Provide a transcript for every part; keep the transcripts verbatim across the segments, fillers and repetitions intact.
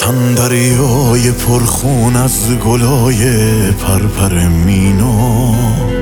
وطن دریای پرخون از گلای پرپر مینا،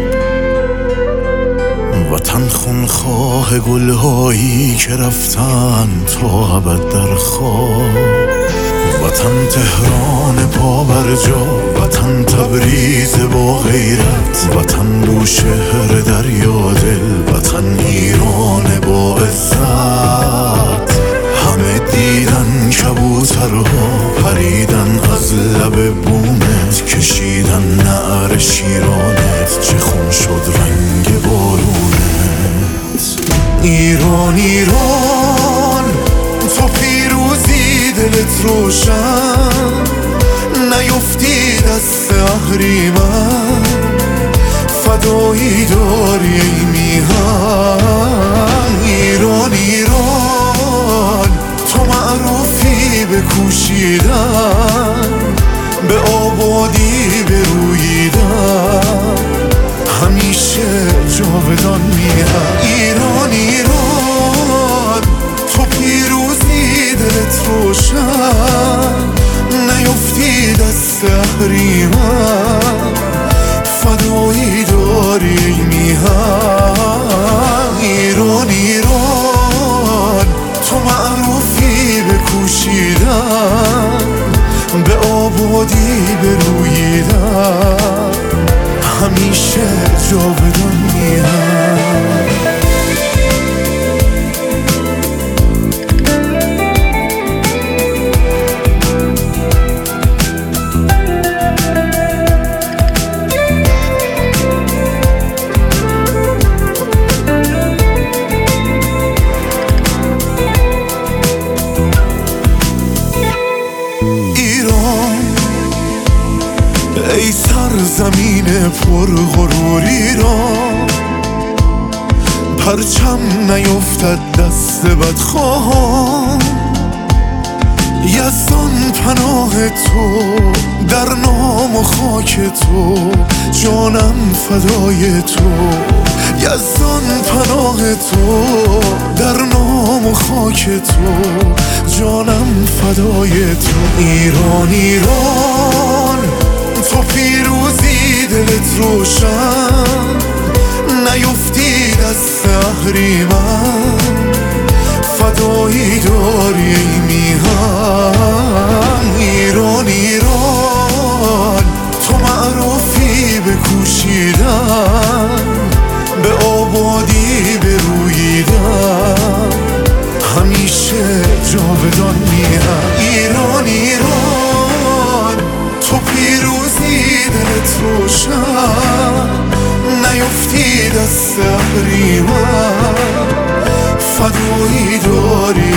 وطن خونخواه گلهایی که رفتن تا ابد در خواب، وطن تهران پابرجا، وطن تبریز با غیرت، وطن بوشهر دریا دل، وطن ایران با عزت. همه دیدن کبوترها پریدن از لب بومت، کشیدن نعر شیرانت، چه خون شد رنگ بارونت. ایران ایران تو پیروزی دلت روشن، نیفتی دست اهریمن، فدایی داری ای میهن. ایران ایران تو معروفی به کوشیدن، به آبادی بروییدن، همیشه جاودان میهن. ایران ایران تو پیروزی دلت روشن، نیفتی دست اهریمن، فدایی داری ای میهن. ایران ایران تو معروفی به کوشیدن، به آبادی بروییدن، همیشه جاودان میهن. ای سرزمین پرغرور ایران، پرچم نیفتد دست بدخواهان، یزدان پناه تو در نام و خاک تو، جانم فدای تو. یزدان پناه تو در نام و خاک تو، جانم فدای تو. ایران ایران تو پیروزی دلت روشن، نیفتی دست اهریمن، فدایی داری ای میهن. ایران ایران تو معروفی به کوشیدن، به آبادی بروییدن، همیشه جاودان میهن. ایران ایران تو پیروزی دلت روشن، نیفتی دست اهریمن، فدایی داری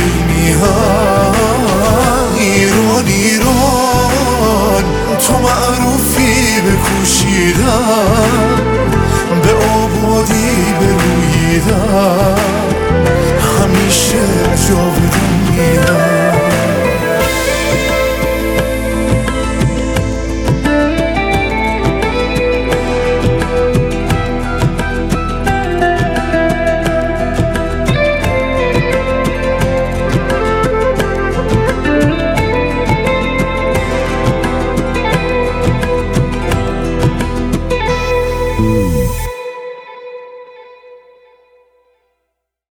میهن. ایران ایران تو معروفی به کوشیدن، به آبادی بروییدن، همیشه جاودان میهن.